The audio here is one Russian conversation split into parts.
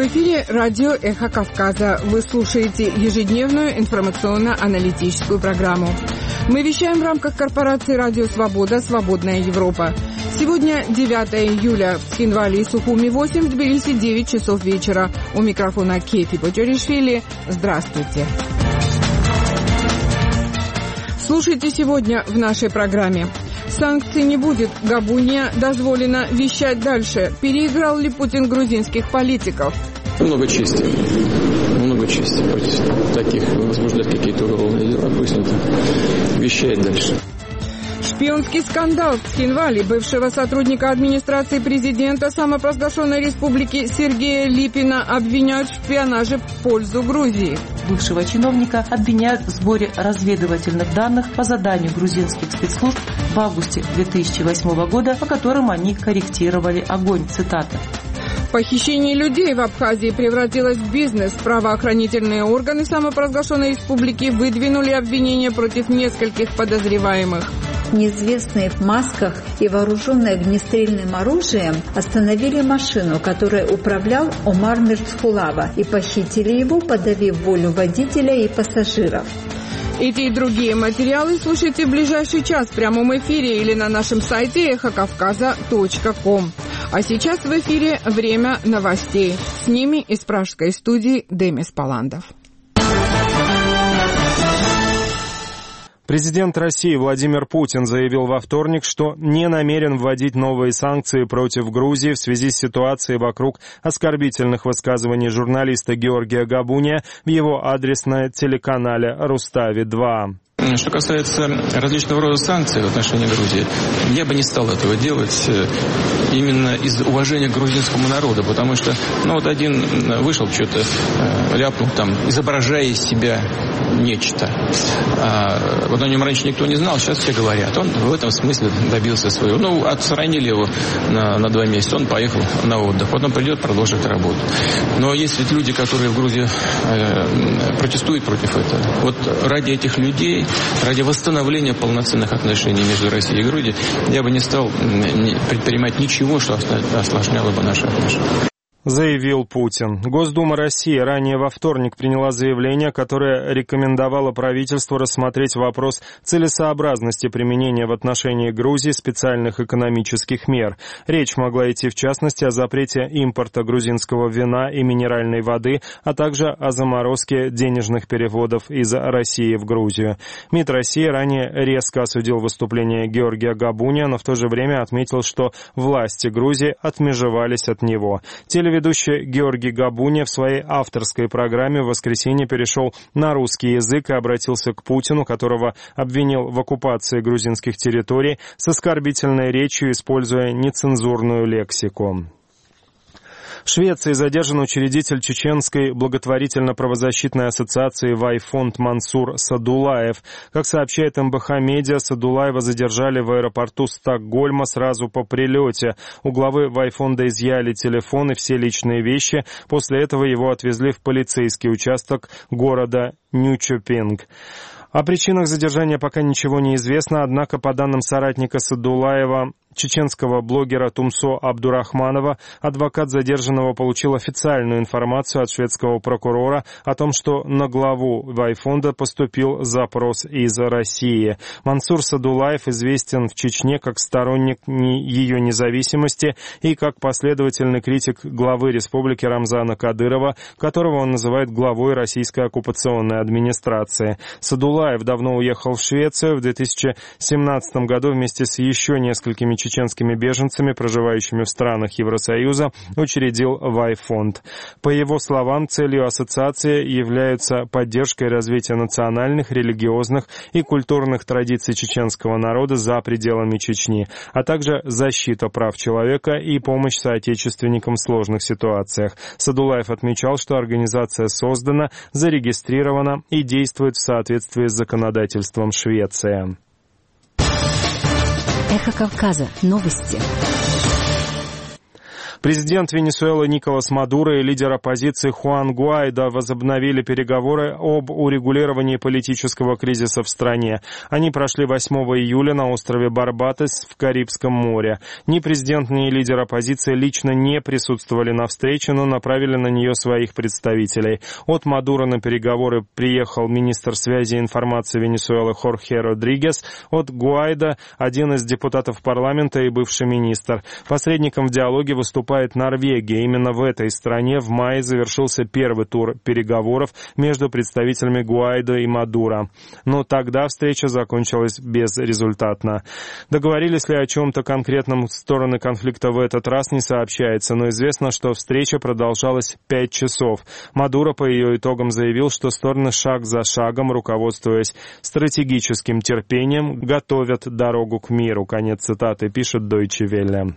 В эфире радио «Эхо Кавказа». Вы слушаете ежедневную информационно-аналитическую программу. Мы вещаем в рамках корпорации «Радио Свобода. Свободная Европа». Сегодня 9 июля. В Цхинвале и Сухуми 8, в Тбилиси 9 часов вечера. У микрофона Кефи Бочаришвили. Здравствуйте. Слушайте сегодня в нашей программе. Санкций не будет. Габуния дозволено вещать дальше. Переиграл ли Путин грузинских политиков? Много чести. Против таких возбуждать какие-то уголовные дела. Пусть это вещает дальше. Шпионский скандал в Цхинвале. Бывшего сотрудника администрации президента самопровозглашенной республики Сергея Липина обвиняют в шпионаже в пользу Грузии. Бывшего чиновника обвиняют в сборе разведывательных данных по заданию грузинских спецслужб в августе 2008 года, по которым они корректировали огонь. Цитата. Похищение людей в Абхазии превратилось в бизнес. Правоохранительные органы самопровозглашенной республики выдвинули обвинения против нескольких подозреваемых. Неизвестные в масках и вооруженные огнестрельным оружием остановили машину, которой управлял Омар Мирцхулава, и похитили его, подавив волю водителя и пассажиров. Эти и другие материалы слушайте в ближайший час в прямом эфире или на нашем сайте эхокавказа.ком. А сейчас в эфире время новостей. С ними из пражской студии Демис Паландов. Президент России Владимир Путин заявил во вторник, что не намерен вводить новые санкции против Грузии в связи с ситуацией вокруг оскорбительных высказываний журналиста Георгия Габуния в его адрес на телеканале «Рустави-2». Что касается различного рода санкций в отношении Грузии, я бы не стал этого делать именно из уважения к грузинскому народу, потому что, один вышел, что-то ляпнул там, изображая из себя нечто. О нем раньше никто не знал, сейчас все говорят. Он в этом смысле добился своего. Отстранили его на 2 месяца, он поехал на отдых. Потом придет, продолжит работу. Но есть ведь люди, которые в Грузии протестуют против этого. Ради этих людей, ради восстановления полноценных отношений между Россией и Грузией, я бы не стал предпринимать ничего, что осложняло бы наши отношения. Заявил Путин. Госдума России ранее во вторник приняла заявление, которое рекомендовало правительству рассмотреть вопрос целесообразности применения в отношении Грузии специальных экономических мер. Речь могла идти в частности о запрете импорта грузинского вина и минеральной воды, а также о заморозке денежных переводов из России в Грузию. МИД России ранее резко осудил выступление Георгия Габуния, но в то же время отметил, что власти Грузии отмежевались от него. Телеведущий Георгий Габуния в своей авторской программе в воскресенье перешел на русский язык и обратился к Путину, которого обвинил в оккупации грузинских территорий, с оскорбительной речью, используя нецензурную лексику. В Швеции задержан учредитель чеченской благотворительно-правозащитной ассоциации «Вайфонд» Мансур Садулаев. Как сообщает МБХ Медиа, Садулаева задержали в аэропорту Стокгольма сразу по прилете. У главы «Вайфонда» изъяли телефон и все личные вещи. После этого его отвезли в полицейский участок города Нючопинг. О причинах задержания пока ничего не известно, однако, по данным соратника Садулаева, чеченского блогера Тумсо Абдурахманова, адвокат задержанного получил официальную информацию от шведского прокурора о том, что на главу Вайфонда поступил запрос из России. Мансур Садулаев известен в Чечне как сторонник ее независимости и как последовательный критик главы республики Рамзана Кадырова, которого он называет главой российской оккупационной администрации. Садулаев давно уехал в Швецию. В 2017 году вместе с еще несколькими чеченскими беженцами, проживающими в странах Евросоюза, учредил Вайфонд. По его словам, целью ассоциации является поддержка и развитие национальных, религиозных и культурных традиций чеченского народа за пределами Чечни, а также защита прав человека и помощь соотечественникам в сложных ситуациях. Садулаев отмечал, что организация создана, зарегистрирована и действует в соответствии с законодательством Швеции. Эхо Кавказа. Новости. Президент Венесуэлы Николас Мадуро и лидер оппозиции Хуан Гуайдо возобновили переговоры об урегулировании политического кризиса в стране. Они прошли 8 июля на острове Барбадос в Карибском море. Ни президент, ни лидер оппозиции лично не присутствовали на встрече, но направили на нее своих представителей. От Мадуро на переговоры приехал министр связи и информации Венесуэлы Хорхе Родригес, от Гуайдо один из депутатов парламента и бывший министр. Посредником в диалоге выступает Норвегия. Именно в этой стране в мае завершился первый тур переговоров между представителями Гуайдо и Мадуро. Но тогда встреча закончилась безрезультатно. Договорились ли о чем-то конкретном стороны конфликта в этот раз, не сообщается, но известно, что встреча продолжалась 5 часов. Мадуро по ее итогам заявил, что стороны шаг за шагом, руководствуясь стратегическим терпением, готовят дорогу к миру. Конец цитаты, пишет Deutsche Welle.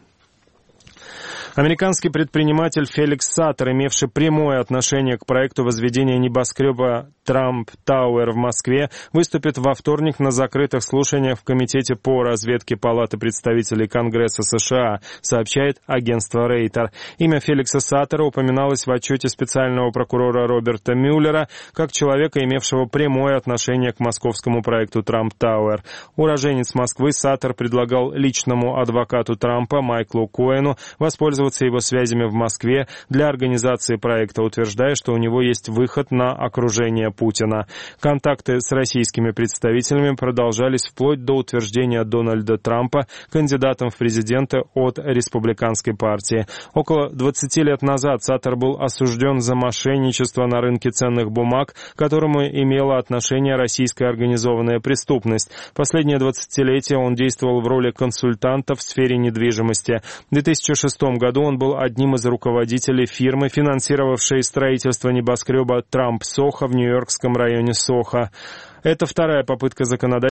Американский предприниматель Феликс Саттер, имевший прямое отношение к проекту возведения небоскреба Трамп Тауэр в Москве, выступит во вторник на закрытых слушаниях в Комитете по разведке Палаты представителей Конгресса США, сообщает агентство Рейтер. Имя Феликса Саттера упоминалось в отчете специального прокурора Роберта Мюллера как человека, имевшего прямое отношение к московскому проекту Трамп Тауэр. Уроженец Москвы Саттер предлагал личному адвокату Трампа Майклу Коэну воспользоваться его связями в Москве для организации проекта, утверждая, что у него есть выход на окружение Путина. Контакты с российскими представителями продолжались вплоть до утверждения Дональда Трампа кандидатом в президенты от республиканской партии. Около 20 лет назад Саттер был осужден за мошенничество на рынке ценных бумаг, к которому имела отношение российская организованная преступность. Последние 20-летия он действовал в роли консультанта в сфере недвижимости. В 2006 году он был одним из руководителей фирмы, финансировавшей строительство небоскреба Трамп Сохо в нью-йоркском районе Сохо. Это вторая попытка законодателя